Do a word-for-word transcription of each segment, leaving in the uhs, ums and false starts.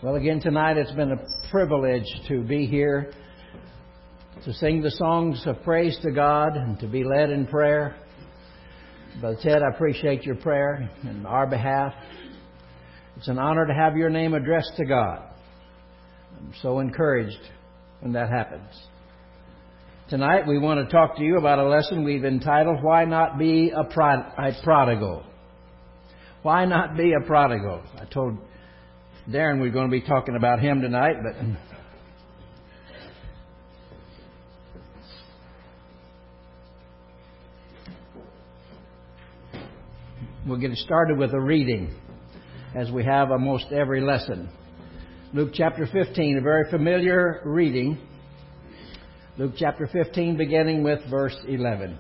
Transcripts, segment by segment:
Well, again tonight it's been a privilege to be here, to sing the songs of praise to God and to be led in prayer. Brother Ted, I appreciate your prayer on our behalf. It's an honor to have your name addressed to God. I'm so encouraged when that happens. Tonight we want to talk to you about a lesson we've entitled, Why Not Be a, Prod- a Prodigal? Why not be a prodigal? I told Darren we're going to be talking about him tonight, but we'll get started with a reading, as we have almost every lesson. Luke chapter fifteen, a very familiar reading. Luke chapter fifteen, beginning with verse eleven.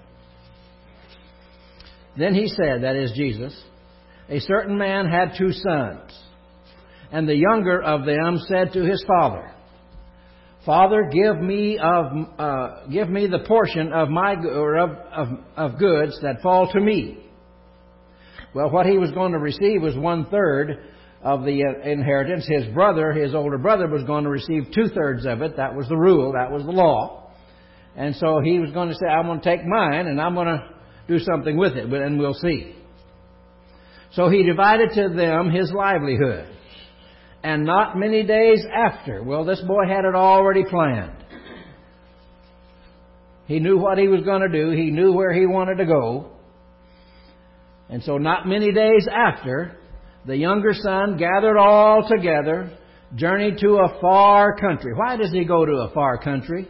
Then he said, that is Jesus, a certain man had two sons. And the younger of them said to his father, Father, give me of uh, give me the portion of my or of, of of goods that fall to me. Well, what he was going to receive was one third of the inheritance. His brother, his older brother, was going to receive two thirds of it. That was the rule. That was the law. And so he was going to say, I'm going to take mine and I'm going to do something with it, and we'll see. So he divided to them his livelihood. And not many days after, well, this boy had it already planned. He knew what he was going to do. He knew where he wanted to go. And so not many days after, the younger son gathered all together, journeyed to a far country. Why does he go to a far country?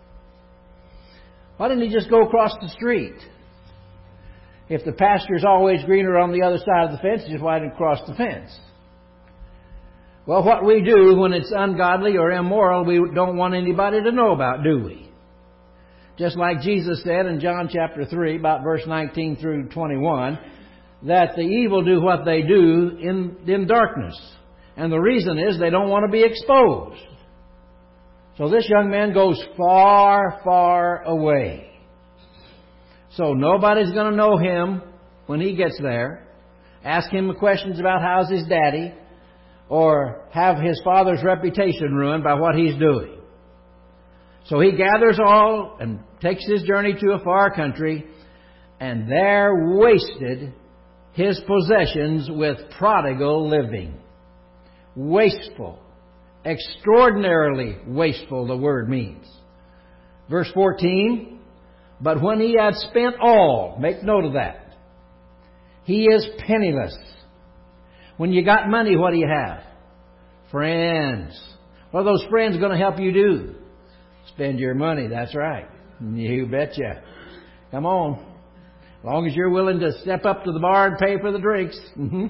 Why didn't he just go across the street? If the pasture's always greener on the other side of the fence, just why didn't he cross the fence? Well, what we do when it's ungodly or immoral, we don't want anybody to know about, do we? Just like Jesus said in John chapter three, about verse nineteen through twenty-one, that the evil do what they do in, in darkness. And the reason is they don't want to be exposed. So this young man goes far, far away. So nobody's going to know him when he gets there. Ask him questions about how's his daddy, or have his father's reputation ruined by what he's doing. So he gathers all and takes his journey to a far country, and there wasted his possessions with prodigal living. Wasteful. Extraordinarily wasteful, the word means. Verse fourteen, but when he had spent all, make note of that, he is penniless. When you got money, what do you have? Friends. What are those friends going to help you do? Spend your money, that's right. You betcha. Come on. As long as you're willing to step up to the bar and pay for the drinks. Mm-hmm.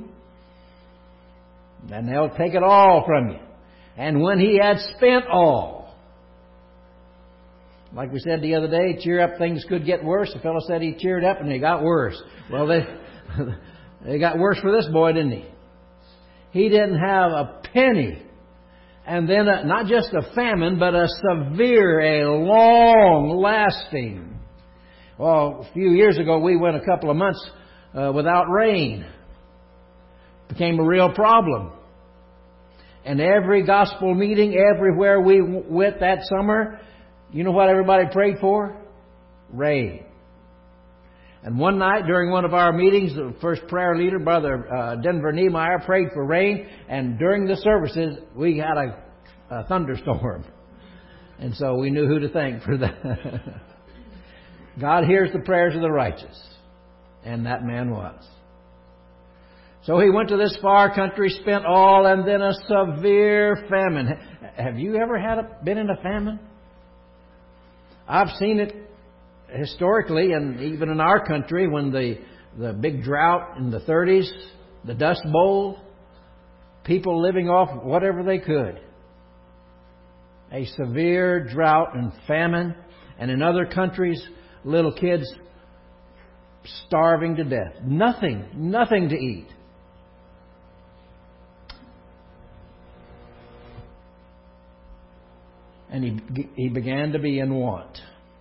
Then they'll take it all from you. And when he had spent all, like we said the other day, cheer up, things could get worse. The fellow said he cheered up and they got worse. Well, they, they got worse for this boy, didn't he? He didn't have a penny. And then a, not just a famine, but a severe, a long-lasting. Well, a few years ago, we went a couple of months uh, without rain. Became a real problem. And every gospel meeting, everywhere we went that summer, you know what everybody prayed for? Rain. And one night during one of our meetings, the first prayer leader, Brother uh, Denver Niemeyer, prayed for rain. And during the services, we had a, a thunderstorm. And so we knew who to thank for that. God hears the prayers of the righteous. And that man was. So he went to this far country, spent all, and then a severe famine. Have you ever had a, been in a famine? I've seen it historically, and even in our country, when the, the big drought in the thirties, the Dust Bowl, people living off whatever they could. A severe drought and famine, and in other countries, little kids starving to death. Nothing, nothing to eat. And he, he began to be in want.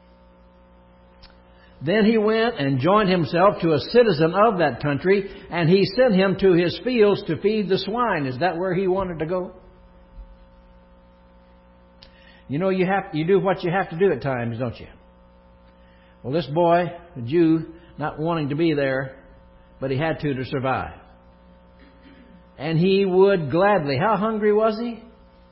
Then he went and joined himself to a citizen of that country, and he sent him to his fields to feed the swine. Is that where he wanted to go? You know, you have you do what you have to do at times, don't you? Well, this boy, a Jew, not wanting to be there, but he had to to survive. And he would gladly, how hungry was he?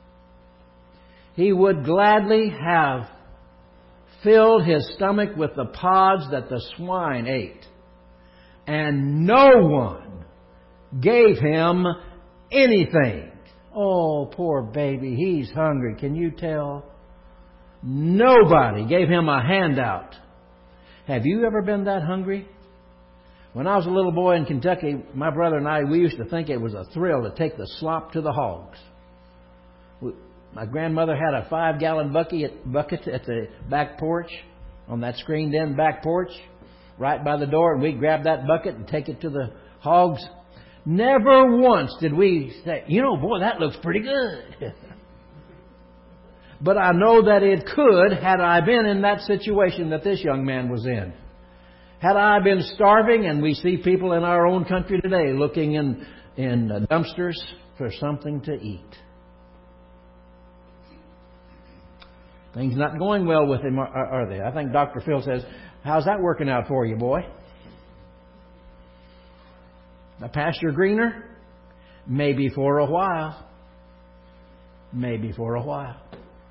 He would gladly have filled his stomach with the pods that the swine ate. And no one gave him anything. Oh, poor baby, he's hungry. Can you tell? Nobody gave him a handout. Have you ever been that hungry? When I was a little boy in Kentucky, my brother and I, we used to think it was a thrill to take the slop to the hogs. My grandmother had a five-gallon bucket, bucket at the back porch, on that screened-in back porch, right by the door, and we'd grab that bucket and take it to the hogs. Never once did we say, you know, boy, that looks pretty good. But I know that it could had I been in that situation that this young man was in. Had I been starving, and we see people in our own country today looking in, in dumpsters for something to eat. Things not going well with him, are they? I think Doctor Phil says, how's that working out for you, boy? A pasture greener? Maybe for a while. Maybe for a while.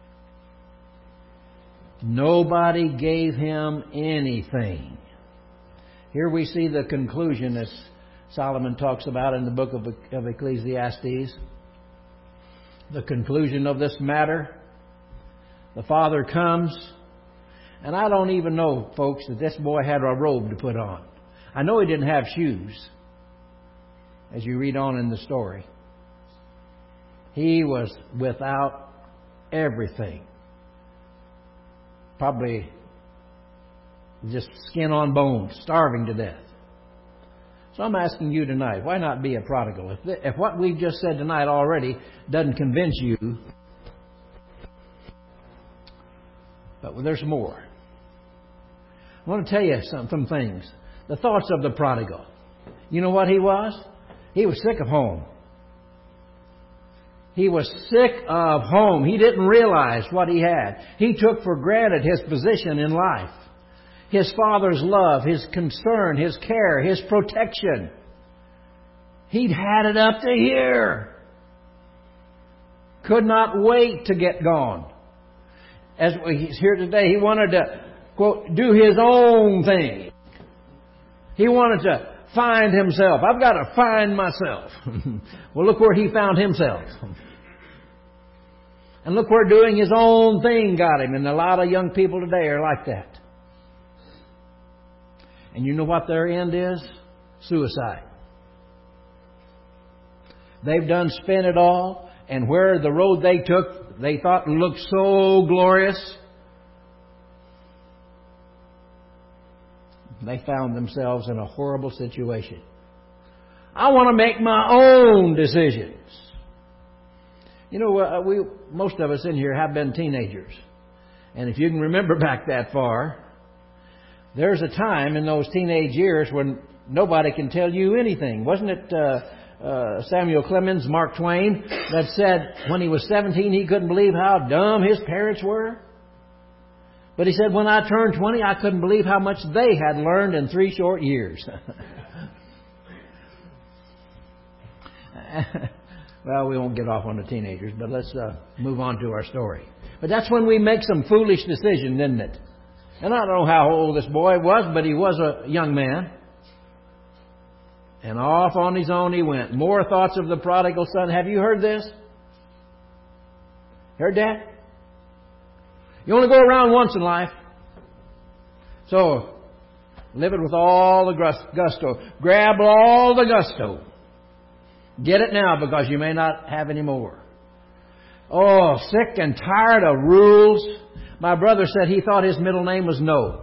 Nobody gave him anything. Here we see the conclusion as Solomon talks about in the book of, of Ecclesiastes. The conclusion of this matter. The father comes, and I don't even know, folks, that this boy had a robe to put on. I know he didn't have shoes, as you read on in the story. He was without everything. Probably just skin on bones, starving to death. So I'm asking you tonight, why not be a prodigal? If, the, if what we've just said tonight already doesn't convince you, but there's more. I want to tell you some, some things. The thoughts of the prodigal. You know what he was? He was sick of home. He was sick of home. He didn't realize what he had. He took for granted his position in life. His father's love, his concern, his care, his protection. He'd had it up to here. Could not wait to get gone. As he's here today, he wanted to, quote, do his own thing. He wanted to find himself. I've got to find myself. Well, look where he found himself. And look where doing his own thing got him. And a lot of young people today are like that. And you know what their end is? Suicide. They've done spent it all. And where the road they took, they thought looked so glorious, they found themselves in a horrible situation. I want to make my own decisions. You know, uh, we most of us in here have been teenagers. And if you can remember back that far, there's a time in those teenage years when nobody can tell you anything. Wasn't it uh, uh, Samuel Clemens, Mark Twain, that said when he was seventeen he couldn't believe how dumb his parents were? But he said, when I turned twenty, I couldn't believe how much they had learned in three short years. Well, we won't get off on the teenagers, but let's uh, move on to our story. But that's when we make some foolish decisions, isn't it? And I don't know how old this boy was, but he was a young man. And off on his own he went. More thoughts of the prodigal son. Have you heard this? Heard that? You only go around once in life. So, live it with all the gusto. Grab all the gusto. Get it now because you may not have any more. Oh, sick and tired of rules. My brother said he thought his middle name was No.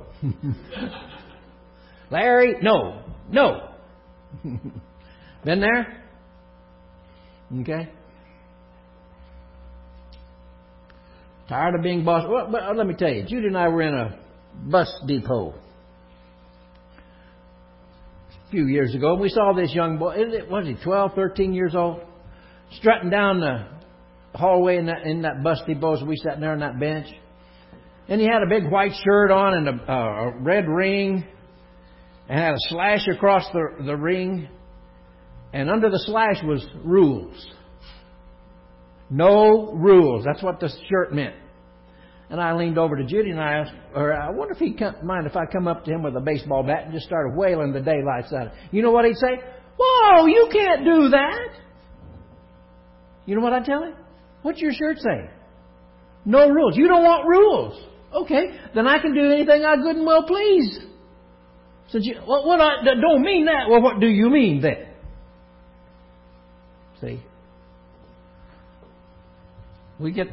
Larry, no, no. Been there? Okay. Tired of being boss. Well, but let me tell you, Judy and I were in a bus depot a few years ago, and we saw this young boy. Was he twelve, thirteen years old? Strutting down the hallway in that, in that busty bows. We sat there on that bench. And he had a big white shirt on and a, uh, a red ring. And had a slash across the, the ring. And under the slash was rules. No rules. That's what the shirt meant. And I leaned over to Judy and I asked, or I wonder if he'd come, mind if I come up to him with a baseball bat and just started whaling the daylights out of him. You know what he'd say? Whoa, you can't do that. You know what I'd tell him? What's your shirt say? No rules. You don't want rules. Okay, then I can do anything I good and well please. Since you, what, what I don't mean that. Well, what do you mean then? See, we get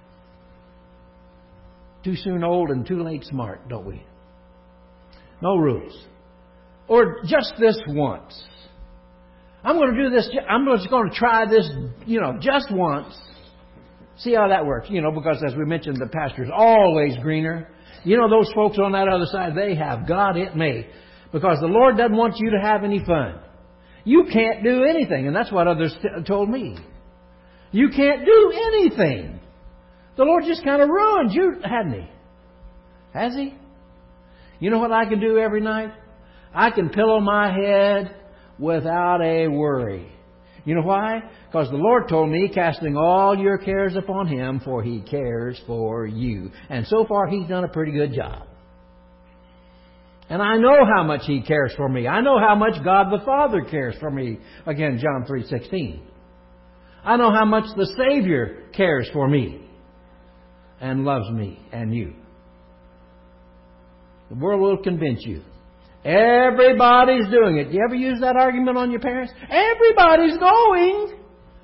too soon old and too late smart, don't we? No rules. Or just this once. I'm going to do this. I'm just going to try this, you know, just once. See how that works. You know, because as we mentioned, the pasture's always greener. You know, those folks on that other side, they have got it made. Because the Lord doesn't want you to have any fun. You can't do anything. And that's what others t- told me. You can't do anything. The Lord just kind of ruined you, hadn't He? Has He? You know what I can do every night? I can pillow my head without a worry. You know why? Because the Lord told me, casting all your cares upon Him, for He cares for you. And so far, He's done a pretty good job. And I know how much He cares for me. I know how much God the Father cares for me. Again, John three sixteen. I know how much the Savior cares for me and loves me and you. The world will convince you. Everybody's doing it. Do you ever use that argument on your parents? Everybody's going.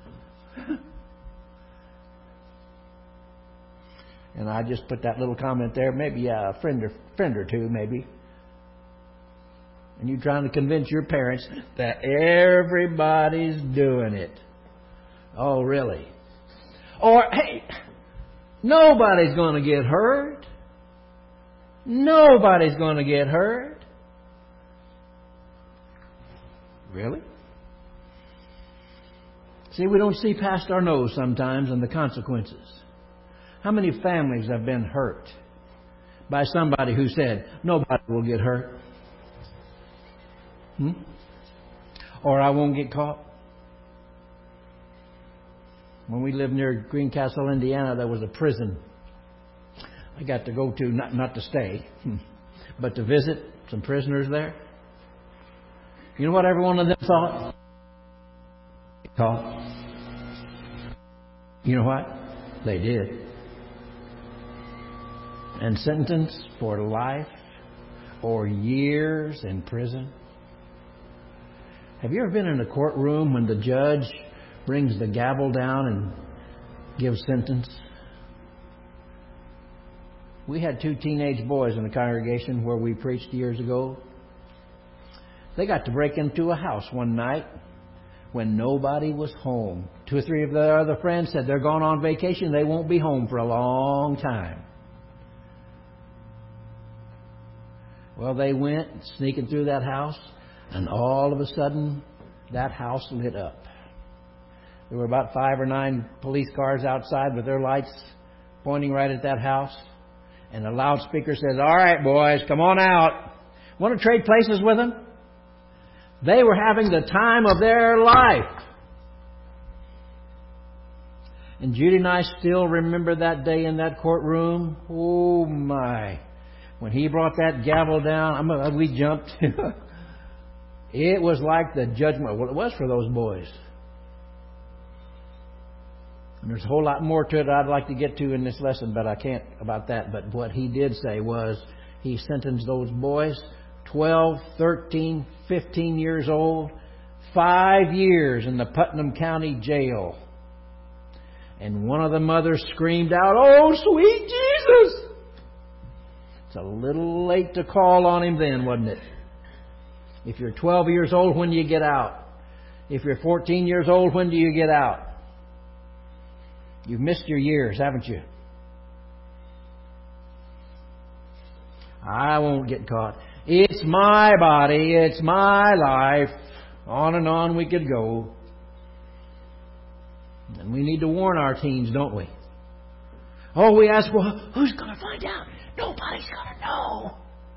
And I just put that little comment there. Maybe a friend or, friend or two, maybe. And you're trying to convince your parents that everybody's doing it. Oh, really? Or, hey, nobody's going to get hurt. Nobody's going to get hurt. Really? See, we don't see past our nose sometimes and the consequences. How many families have been hurt by somebody who said, nobody will get hurt? Hmm? Or I won't get caught? When we lived near Greencastle, Indiana, there was a prison I got to go to, not, not to stay, but to visit some prisoners there. You know what every one of them thought? Caught. You know what? They did. And sentenced for life or years in prison. Have you ever been in a courtroom when the judge brings the gavel down and gives sentence? We had two teenage boys in the congregation where we preached years ago. They got to break into a house one night when nobody was home. Two or three of their other friends said they're gone on vacation. They won't be home for a long time. Well, they went sneaking through that house, and all of a sudden, that house lit up. There were about five or nine police cars outside with their lights pointing right at that house. And the loudspeaker says, all right, boys, come on out. Want to trade places with them? They were having the time of their life. And Judy and I still remember that day in that courtroom. Oh, my. When he brought that gavel down, I'm a, we jumped. It was like the judgment. Well, it was for those boys. And there's a whole lot more to it I'd like to get to in this lesson, but I can't about that. But what he did say was he sentenced those boys, twelve, thirteen, fifteen years old, five years in the Putnam County Jail. And one of the mothers screamed out, "Oh, sweet Jesus!" It's a little late to call on him then, wasn't it? If you're twelve years old, when do you get out? If you're fourteen years old, when do you get out? You've missed your years, haven't you? I won't get caught. It's my body. It's my life. On and on we could go. And we need to warn our teens, don't we? Oh, we ask, well, who's going to find out? Nobody's going to know.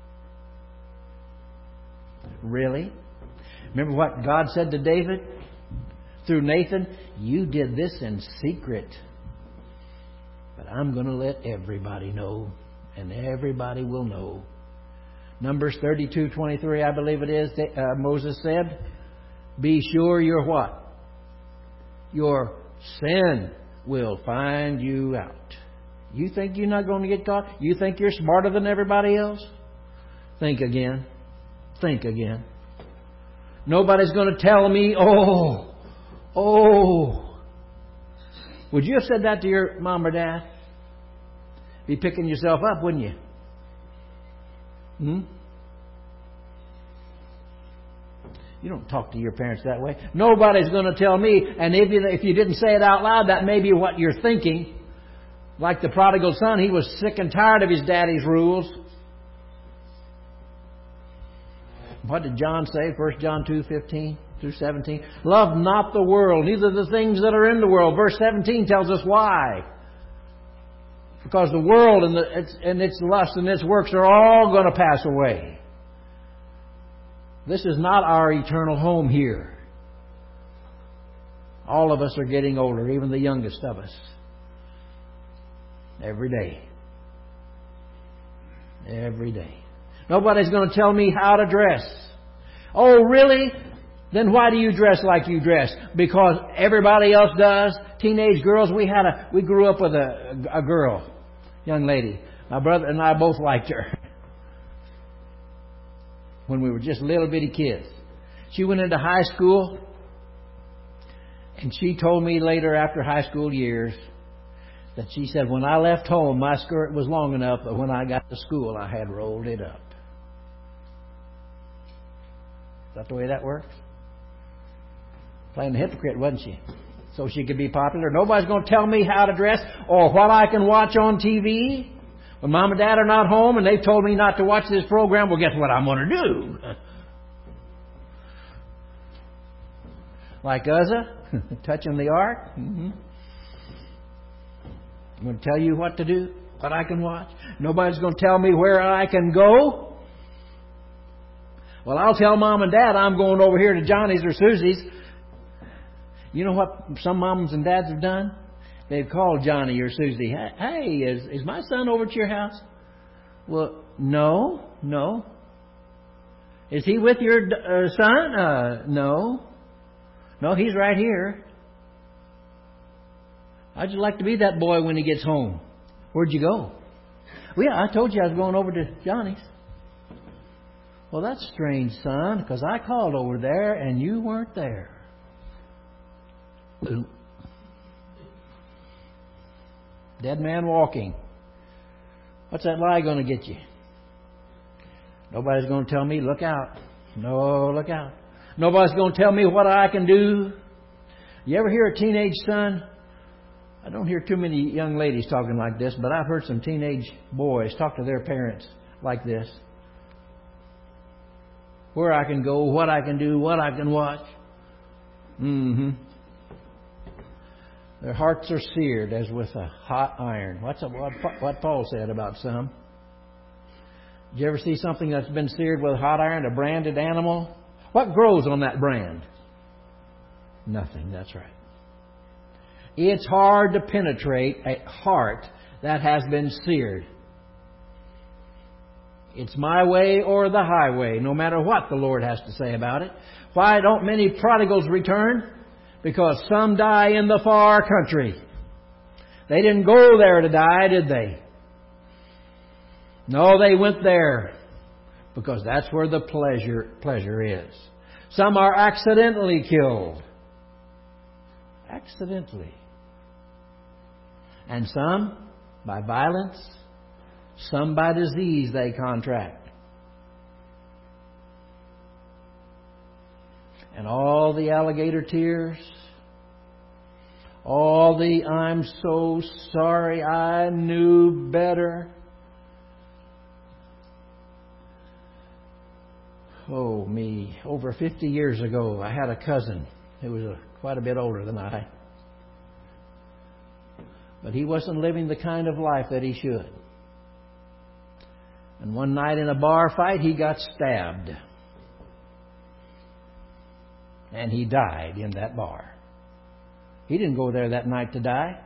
Really? Remember what God said to David through Nathan? You did this in secret. But I'm going to let everybody know. And everybody will know. Numbers thirty-two twenty-three, I believe it is, uh, Moses said, be sure your what? Your sin will find you out. You think you're not going to get caught? You think you're smarter than everybody else? Think again. Think again. Nobody's going to tell me, oh, oh. Would you have said that to your mom or dad? Be picking yourself up, wouldn't you? Hmm? You don't talk to your parents that way. Nobody's going to tell me. And if you, if you didn't say it out loud, that may be what you're thinking. Like the prodigal son, he was sick and tired of his daddy's rules. What did John say? First John two fifteen through seventeen. Love not the world, neither the things that are in the world. Verse seventeen tells us why. Because the world and, the, its, and its lust and its works are all going to pass away. This is not our eternal home here. All of us are getting older, even the youngest of us. Every day. Every day. Nobody's going to tell me how to dress. Oh, really? Then why do you dress like you dress? Because everybody else does. Teenage girls, we had a, we grew up with a, a girl, young lady. My brother and I both liked her when we were just little bitty kids. She went into high school, and she told me later after high school years that she said, when I left home, my skirt was long enough, but when I got to school, I had rolled it up. Is that the way that works? Playing the hypocrite, wasn't she? So she could be popular. Nobody's going to tell me how to dress or what I can watch on T V. When Mom and Dad are not home and they've told me not to watch this program, well, guess what I'm going to do? Like Uzzah, touching the ark. Mm-hmm. I'm going to tell you what to do, what I can watch. Nobody's going to tell me where I can go. Well, I'll tell Mom and Dad I'm going over here to Johnny's or Susie's. You know what some moms and dads have done? They've called Johnny or Susie. Hey, is, is my son over at your house? Well, no, no. Is he with your uh, son? Uh, no. No, he's right here. How'd you like to be that boy when he gets home? Where'd you go? Well, yeah, I told you I was going over to Johnny's. Well, that's strange, son, because I called over there and you weren't there. Ooh. Dead man walking. What's that lie going to get you? Nobody's going to tell me, look out. No, look out. Nobody's going to tell me what I can do. You ever hear a teenage son? I don't hear too many young ladies talking like this, but I've heard some teenage boys talk to their parents like this. Where I can go, what I can do, what I can watch. Mm-hmm. Their hearts are seared as with a hot iron. What's a, what, what Paul said about some. Did you ever see something that's been seared with a hot iron, a branded animal? What grows on that brand? Nothing, that's right. It's hard to penetrate a heart that has been seared. It's my way or the highway, no matter what the Lord has to say about it. Why don't many prodigals return? Because some die in the far country. They didn't go there to die, did they? No, they went there because that's where the pleasure pleasure is. Some are accidentally killed. Accidentally. And some by violence. Some by disease they contract. And all the alligator tears, all the I'm so sorry, I knew better. Oh, me. Over fifty years ago, I had a cousin who was a, quite a bit older than I. But he wasn't living the kind of life that he should. And one night in a bar fight, he got stabbed. And he died in that bar. He didn't go there that night to die.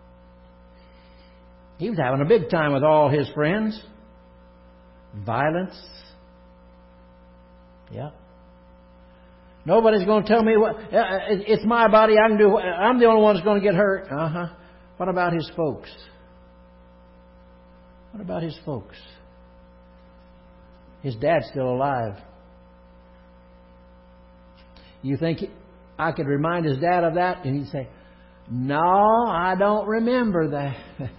He was having a big time with all his friends. Violence. Yeah. Nobody's going to tell me what. It's my body. I can do. I'm the only one that's going to get hurt. Uh huh. What about his folks? What about his folks? His dad's still alive. You think I could remind his dad of that? And he'd say, "No, I don't remember that."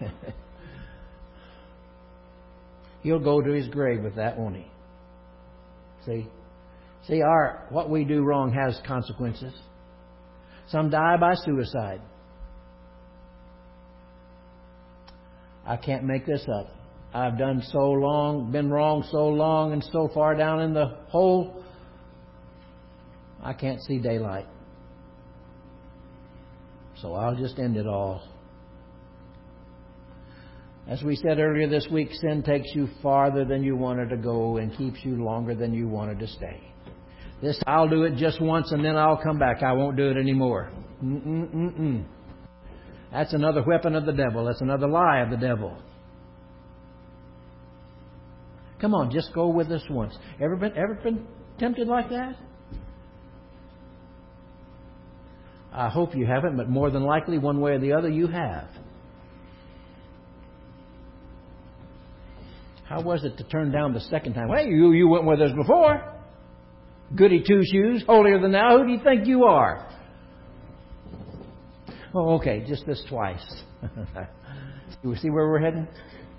He'll go to his grave with that, won't he? See? See, our what we do wrong has consequences. Some die by suicide. I can't make this up. I've done so long, been wrong so long and so far down in the hole, I can't see daylight. So I'll just end it all. As we said earlier this week, sin takes you farther than you wanted to go and keeps you longer than you wanted to stay. This, I'll do it just once and then I'll come back. I won't do it anymore. Mm-mm-mm-mm. That's another weapon of the devil. That's another lie of the devil. Come on, just go with us once. Ever been, ever been tempted like that? I hope you haven't, but more than likely, one way or the other, you have. How was it to turn down the second time? Hey, you, you went with us before. Goody two-shoes, holier than thou. Who do you think you are? Oh, okay, just this twice. You see where we're heading?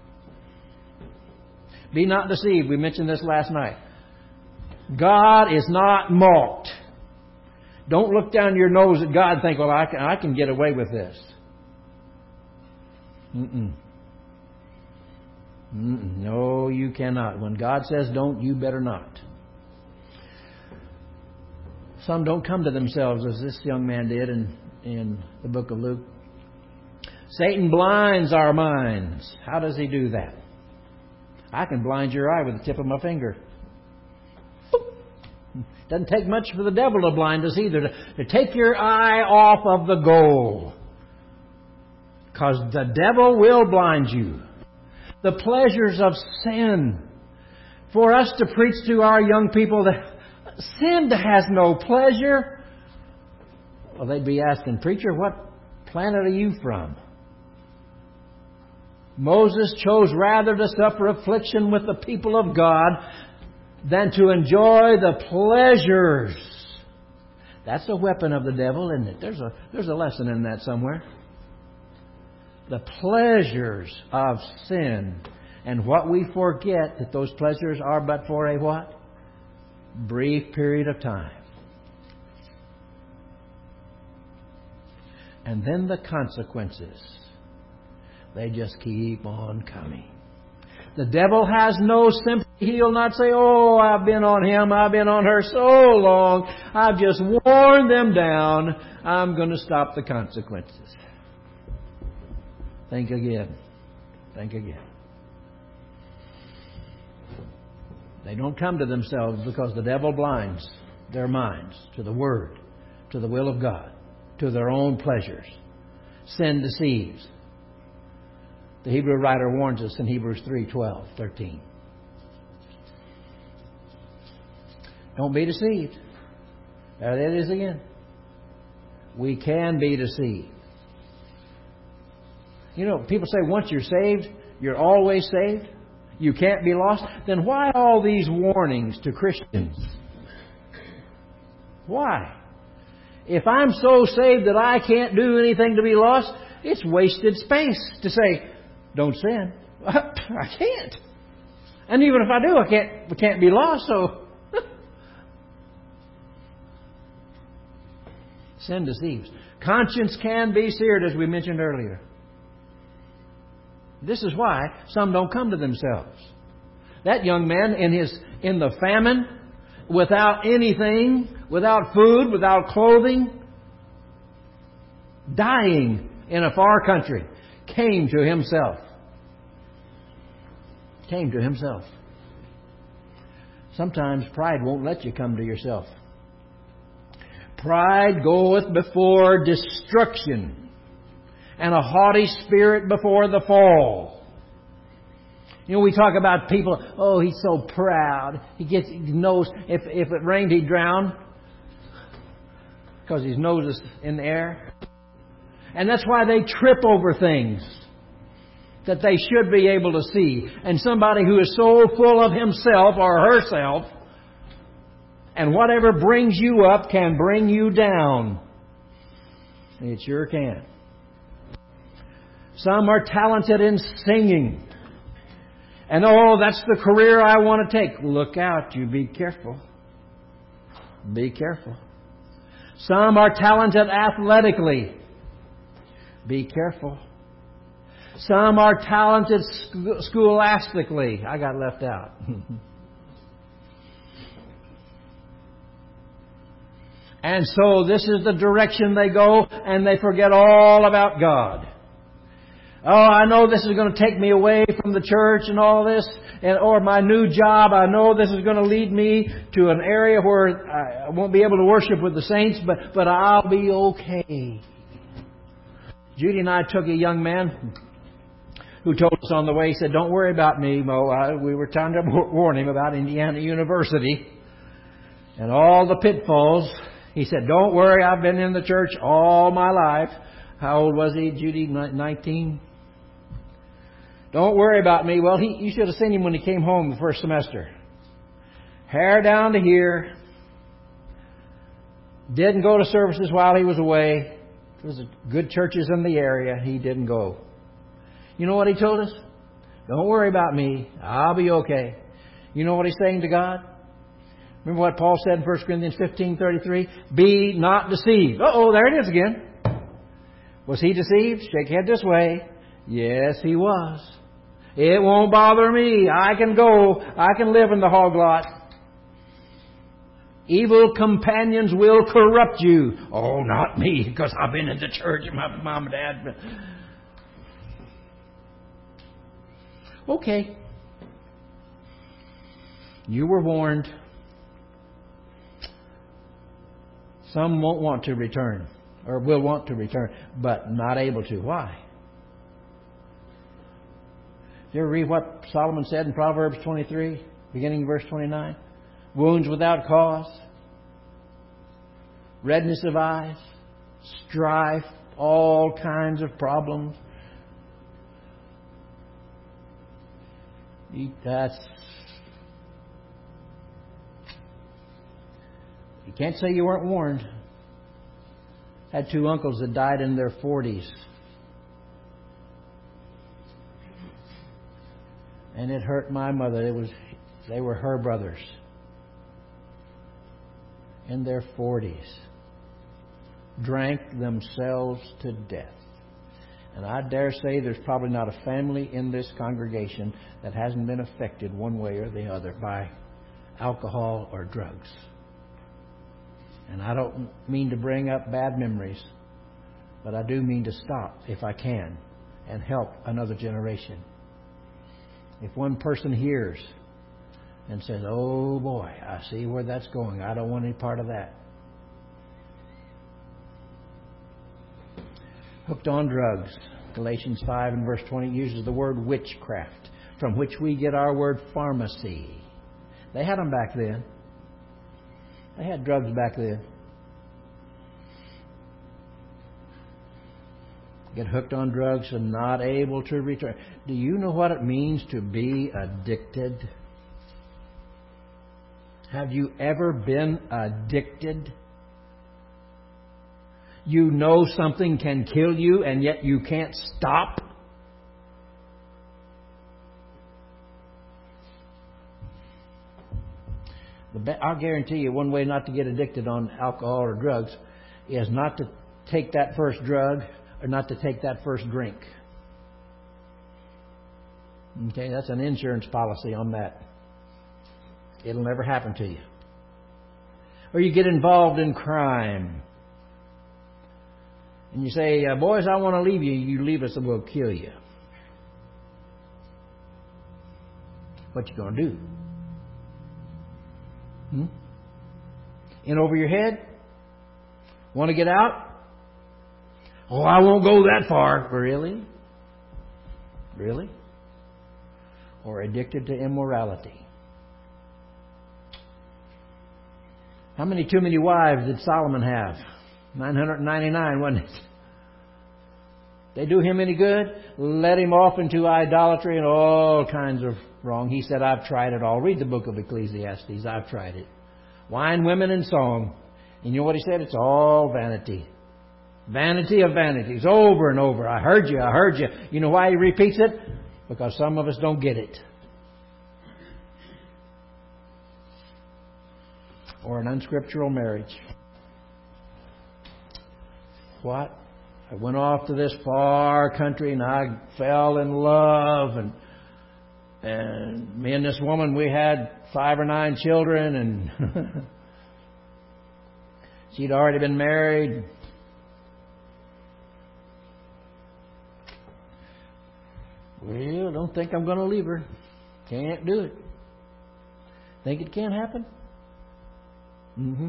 Be not deceived. We mentioned this last night. God is not mocked. Don't look down your nose at God and think, well, I can, I can get away with this. Mm-mm. Mm-mm. No, you cannot. When God says don't, you better not. Some don't come to themselves as this young man did in, in the book of Luke. Satan blinds our minds. How does he do that? I can blind your eye with the tip of my finger. Doesn't take much for the devil to blind us either. To, to take your eye off of the goal. Because the devil will blind you. The pleasures of sin. For us to preach to our young people that sin has no pleasure. Well, they'd be asking, preacher, what planet are you from? Moses chose rather to suffer affliction with the people of God than to enjoy the pleasures. That's a weapon of the devil, isn't it? There's a, there's a lesson in that somewhere. The pleasures of sin. And what we forget, that those pleasures are but for a what? Brief period of time. And then the consequences. They just keep on coming. The devil has no sympathy. He'll not say, oh, I've been on him, I've been on her so long. I've just worn them down. I'm going to stop the consequences. Think again. Think again. They don't come to themselves because the devil blinds their minds to the Word, to the will of God, to their own pleasures. Sin deceives. The Hebrew writer warns us in Hebrews three, twelve, thirteen. Don't be deceived. There it is again. We can be deceived. You know, people say once you're saved, you're always saved. You can't be lost. Then why all these warnings to Christians? Why? If I'm so saved that I can't do anything to be lost, it's wasted space to say, don't sin. I can't. And even if I do, I can't, I can't be lost, so... Sin deceives. Conscience can be seared, as we mentioned earlier. This is why some don't come to themselves. That young man in his in the famine, without anything, without food, without clothing, dying in a far country. came to himself. Came to himself. Sometimes pride won't let you come to yourself. Pride goeth before destruction, and a haughty spirit before the fall. You know, we talk about people, oh, he's so proud. He gets his nose, if, if it rained, he'd drown because his nose is in the air. And that's why they trip over things that they should be able to see. And somebody who is so full of himself or herself, and whatever brings you up can bring you down. It sure can. Some are talented in singing. And oh, that's the career I want to take. Look out, you be careful. Be careful. Some are talented athletically. Be careful. Some are talented scholastically. I got left out. And so this is the direction they go, and they forget all about God. Oh, I know this is going to take me away from the church and all this, and or my new job. I know this is going to lead me to an area where I won't be able to worship with the saints, but, but I'll be okay. Judy and I took a young man who told us on the way, he said, don't worry about me, Mo. I, we were trying to warn him about Indiana University and all the pitfalls. He said, don't worry, I've been in the church all my life. How old was he, Judy? nineteen? Don't worry about me. Well, he, you should have seen him when he came home the first semester. Hair down to here. Didn't go to services while he was away. There was good churches in the area. He didn't go. You know what he told us? Don't worry about me. I'll be okay. You know what he's saying to God? Remember what Paul said in First Corinthians fifteen thirty-three? Be not deceived. Uh-oh, there it is again. Was he deceived? Shake head this way. Yes, he was. It won't bother me. I can go. I can live in the hog lot. Evil companions will corrupt you. Oh, not me, because I've been in the church and my mom and dad. Okay. You were warned. Some won't want to return, or will want to return, but not able to. Why? Did you ever read what Solomon said in Proverbs twenty-three, beginning verse twenty-nine? Wounds without cause, redness of eyes, strife, all kinds of problems. That's, you can't say you weren't warned. I had two uncles that died in their forties. And it hurt my mother. It was, they were her brothers. In their forties. Drank themselves to death. And I dare say there's probably not a family in this congregation that hasn't been affected one way or the other by alcohol or drugs. And I don't mean to bring up bad memories, but I do mean to stop, if I can, and help another generation. If one person hears and says, oh boy, I see where that's going. I don't want any part of that. Hooked on drugs. Galatians five and verse twenty uses the word witchcraft, from which we get our word pharmacy. They had them back then. They had drugs back then. Get hooked on drugs and not able to return. Do you know what it means to be addicted? Have you ever been addicted? You know something can kill you and yet you can't stop? I'll guarantee you one way not to get addicted on alcohol or drugs is not to take that first drug or not to take that first drink. Okay, that's an insurance policy on that. It'll never happen to you. Or you get involved in crime. and you say, uh, boys, I want to leave you, you leave us and we'll kill you. What you going to do? Hmm? In over your head? Want to get out? Oh, I won't go that far. Really? Really? Or addicted to immorality? How many too many wives did Solomon have? nine hundred ninety-nine, wasn't it? They do him any good? Led him off into idolatry and all kinds of wrong. He said, I've tried it all. Read the book of Ecclesiastes. I've tried it. Wine, women, and song. And you know what he said? It's all vanity. Vanity of vanities. Over and over. I heard you. I heard you. You know why he repeats it? Because some of us don't get it. Or an unscriptural marriage. What? I went off to this far country and I fell in love, and and me and this woman, we had five or nine children, and she'd already been married. Well, don't think I'm going to leave her. Can't do it. Think it can happen? Mm-hmm.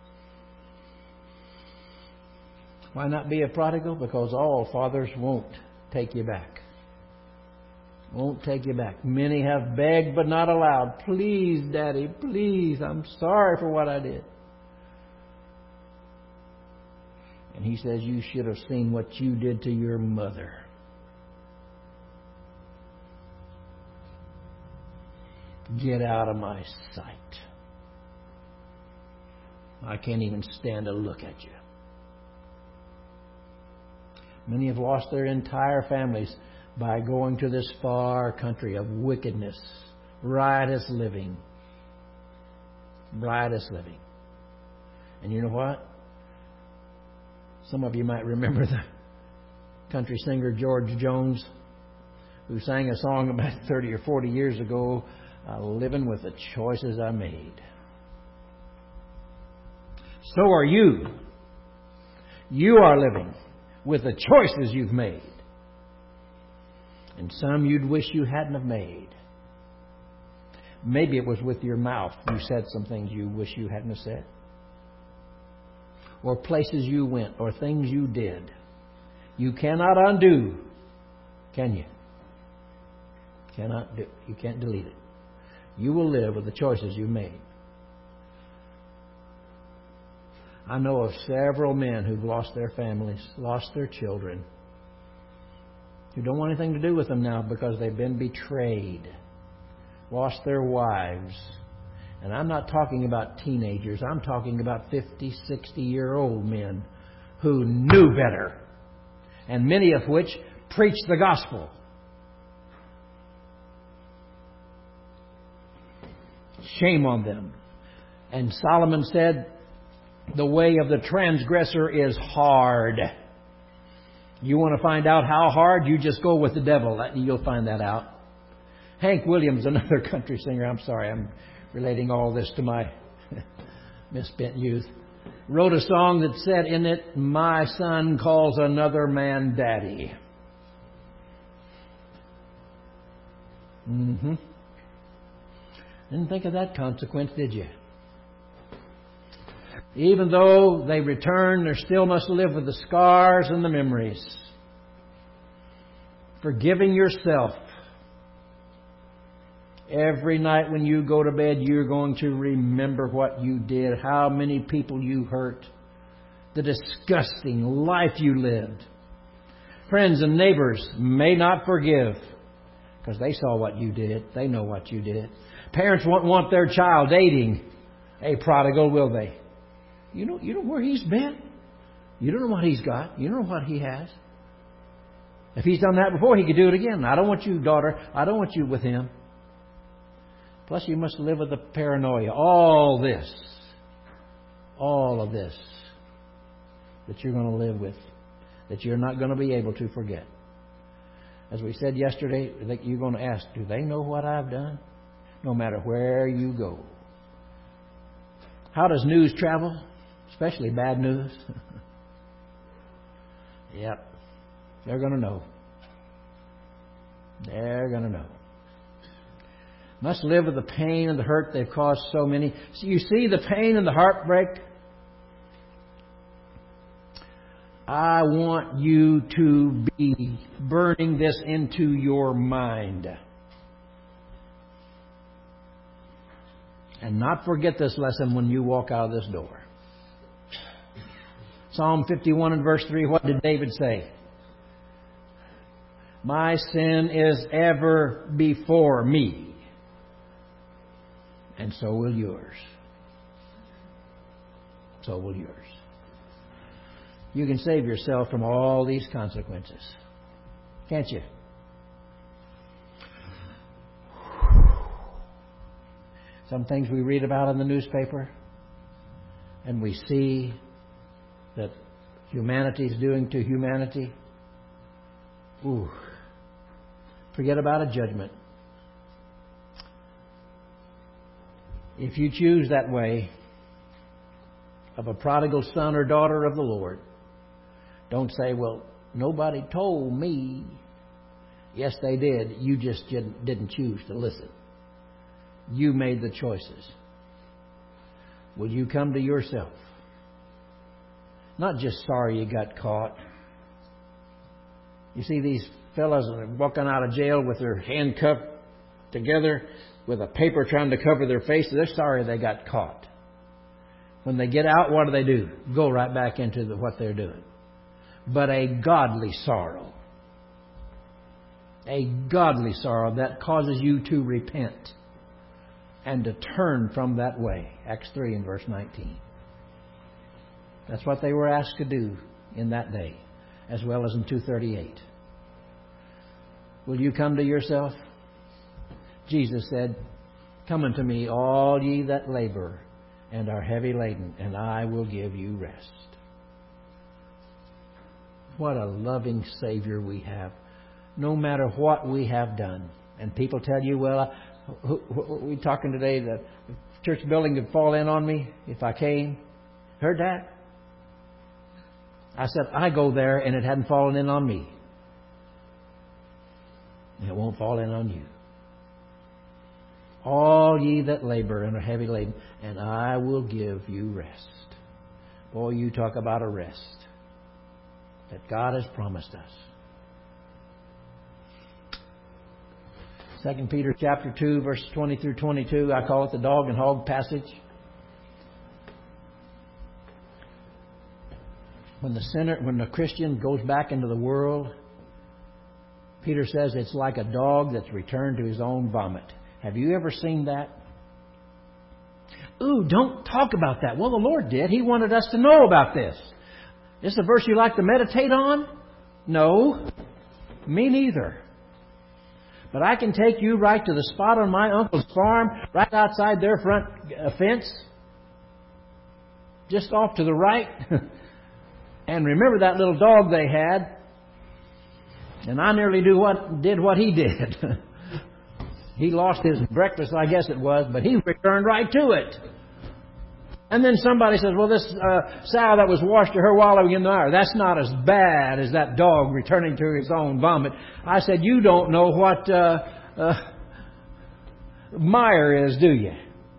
Why not be a prodigal? Because all fathers won't take you back. Won't take you back. Many have begged but not allowed. Please, Daddy, please, I'm sorry for what I did. And he says, you should have seen what you did to your mother. Get out of my sight. I can't even stand to look at you. Many have lost their entire families by going to this far country of wickedness, riotous living. Riotous living. And you know what? Some of you might remember the country singer George Jones, who sang a song about thirty or forty years ago, uh, living with the choices I made. So are you. You are living with the choices you've made. And some you'd wish you hadn't have made. Maybe it was with your mouth you said some things you wish you hadn't have said. Or places you went, or things you did. You cannot undo, can you? Cannot do. You can't delete it. You will live with the choices you made. I know of several men who've lost their families, lost their children, who don't want anything to do with them now because they've been betrayed, lost their wives. And I'm not talking about teenagers. I'm talking about fifty, sixty-year-old men who knew better, and many of which preached the gospel. Shame on them. And Solomon said, the way of the transgressor is hard. You want to find out how hard? You just go with the devil. You'll find that out. Hank Williams, another country singer, I'm sorry, I'm relating all this to my misspent youth, wrote a song that said in it, my son calls another man daddy. Mm-hmm. Didn't think of that consequence, did you? Even though they return, they still must live with the scars and the memories. Forgiving yourself. Every night when you go to bed, you're going to remember what you did, how many people you hurt, the disgusting life you lived. Friends and neighbors may not forgive because they saw what you did. They know what you did. Parents won't want their child dating a prodigal, will they? You know, you know where he's been. You don't know what he's got. You don't know what he has. If he's done that before, he could do it again. I don't want you, daughter. I don't want you with him. Plus, you must live with the paranoia. All this, all of this that you're going to live with, that you're not going to be able to forget. As we said yesterday, you're going to ask, do they know what I've done? No matter where you go. How does news travel? Especially bad news. Yep. They're going to know. They're going to know. Must live with the pain and the hurt they've caused so many. So you see the pain and the heartbreak? I want you to be burning this into your mind. And not forget this lesson when you walk out of this door. Psalm fifty-one and verse three, what did David say? My sin is ever before me, and so will yours. So will yours. You can save yourself from all these consequences. Can't you? Some things we read about in the newspaper, and we see that humanity is doing to humanity. Ooh. Forget about a judgment. If you choose that way of a prodigal son or daughter of the Lord, don't say, well, nobody told me. Yes, they did. You just didn't choose to listen. You made the choices. Will you come to yourself? Not just sorry you got caught. You see these fellas walking out of jail with their handcuffed together with a paper trying to cover their face. They're sorry they got caught. When they get out, what do they do? Go right back into the, what they're doing. But a godly sorrow. A godly sorrow that causes you to repent and to turn from that way. Acts three and verse nineteen. That's what they were asked to do in that day, as well as in two thirty-eight. Will you come to yourself? Jesus said, come unto me, all ye that labor and are heavy laden, and I will give you rest. What a loving Savior we have. No matter what we have done. And people tell you, well, we're talking today, the church building could fall in on me if I came. Heard that? I said, I go there and it hadn't fallen in on me. And it won't fall in on you. All ye that labor and are heavy laden, and I will give you rest. Boy, you talk about a rest that God has promised us. Second Peter chapter two, verses twenty through twenty-two. I call it the dog and hog passage. When the sinner, when the Christian goes back into the world, Peter says it's like a dog that's returned to his own vomit. Have you ever seen that? Ooh, don't talk about that. Well, the Lord did. He wanted us to know about this. This is a verse you like to meditate on? No, me neither. But I can take you right to the spot on my uncle's farm, right outside their front fence, just off to the right. And remember that little dog they had. And I nearly do what, did what he did. He lost his breakfast, I guess it was, but he returned right to it. And then somebody says, well, this uh, sow that was washed to her wallowing in the mire, that's not as bad as that dog returning to his own vomit. I said, you don't know what uh, uh, mire is, do you?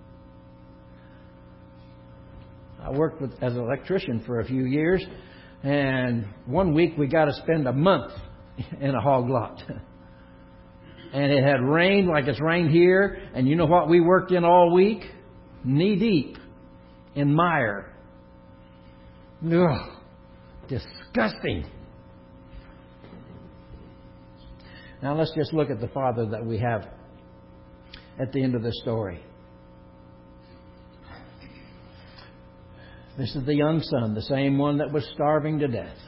I worked with, as an electrician for a few years, and one week we got to spend a month in a hog lot. And it had rained like it's rained here, and you know what we worked in all week? Knee deep in mire. Ugh, disgusting. Now let's just look at the father that we have at the end of this story. This is the young son, the same one that was starving to death.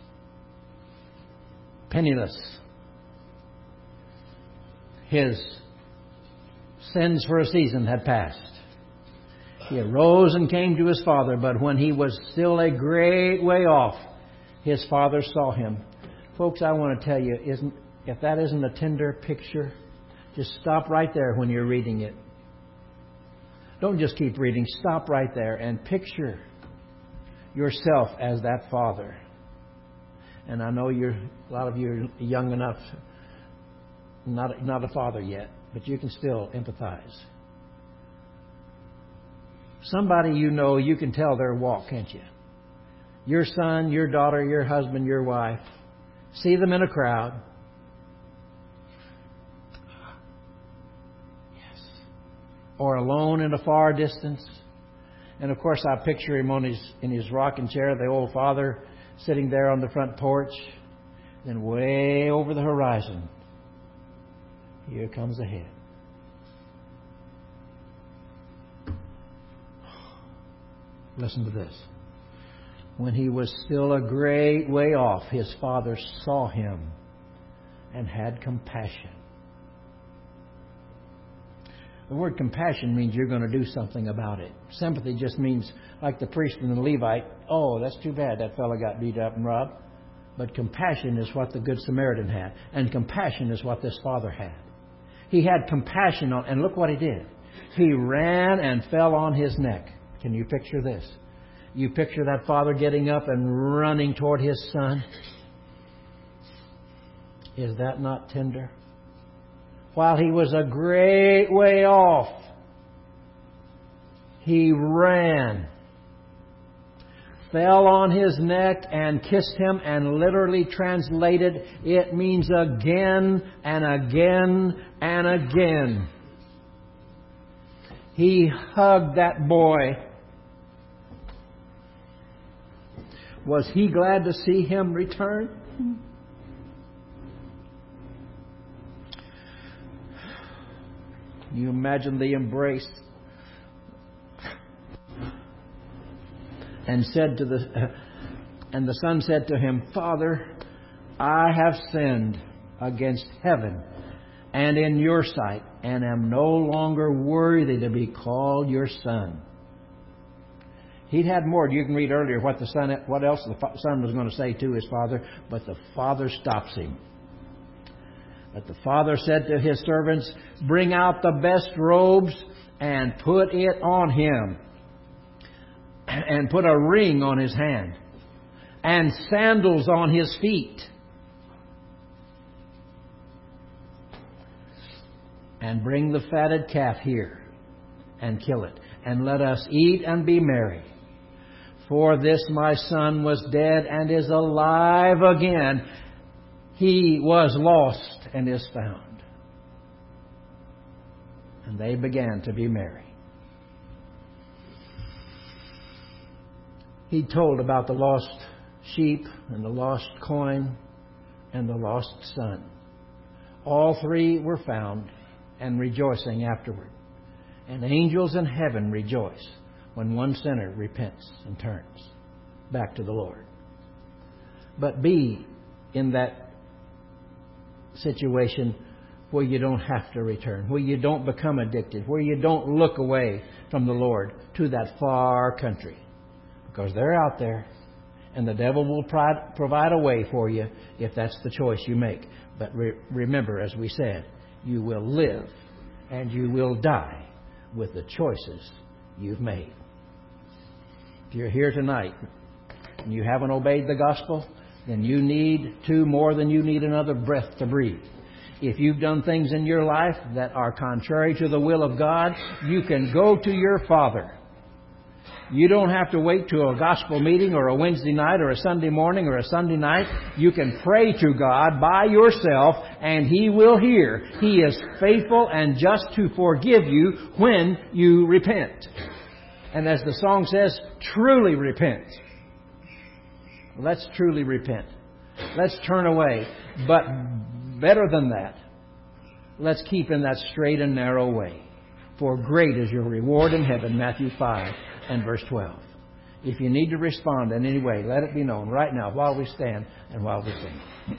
Penniless. His sins for a season had passed. He arose and came to his father, but when he was still a great way off, his father saw him. Folks, I want to tell you, isn't if that isn't a tender picture, just stop right there when you're reading it. Don't just keep reading. Stop right there and picture yourself as that father. And I know you're a lot of you are young enough, not not a father yet, but you can still empathize. Somebody you know, you can tell their walk, can't you? Your son, your daughter, your husband, your wife. See them in a crowd. Yes. Or alone in a far distance. And of course, I picture him on his in his rocking chair, the old father sitting there on the front porch. Then way over the horizon, here comes a head. Listen to this. When he was still a great way off, his father saw him and had compassion. The word compassion means you're going to do something about it. Sympathy just means, like the priest and the Levite, oh, that's too bad that fellow got beat up and robbed. But compassion is what the Good Samaritan had. And compassion is what this father had. He had compassion on, and look what he did. He ran and fell on his neck. Can you picture this? You picture that father getting up and running toward his son. Is that not tender? While he was a great way off, he ran, fell on his neck and kissed him, and literally translated, it means again and again and again. He hugged that boy. Was he glad to see him return? You imagine the embrace. And said to the uh, and the son said to him, Father, I have sinned against heaven and in your sight, and am no longer worthy to be called your son. He'd had more. You can read earlier what the son, what else the son was going to say to his father, but the father stops him. But the father said to his servants, bring out the best robes and put it on him, and put a ring on his hand, and sandals on his feet, and bring the fatted calf here and kill it, and let us eat and be merry. For this my son was dead and is alive again. He was lost and is found. And they began to be merry. He told about the lost sheep and the lost coin and the lost son. All three were found and rejoicing afterward. And angels in heaven rejoice when one sinner repents and turns back to the Lord. But be in that situation where you don't have to return, where you don't become addicted, where you don't look away from the Lord to that far country. Because they're out there, and the devil will provide a way for you if that's the choice you make. But re- remember, as we said, you will live and you will die with the choices you've made. If you're here tonight and you haven't obeyed the gospel, then you need to more than you need another breath to breathe. If you've done things in your life that are contrary to the will of God, you can go to your Father. You don't have to wait to a gospel meeting or a Wednesday night or a Sunday morning or a Sunday night. You can pray to God by yourself and He will hear. He is faithful and just to forgive you when you repent. And as the song says, truly repent. Let's truly repent. Let's turn away. But better than that, let's keep in that straight and narrow way. For great is your reward in heaven, Matthew five and verse twelve. If you need to respond in any way, let it be known right now while we stand and while we sing.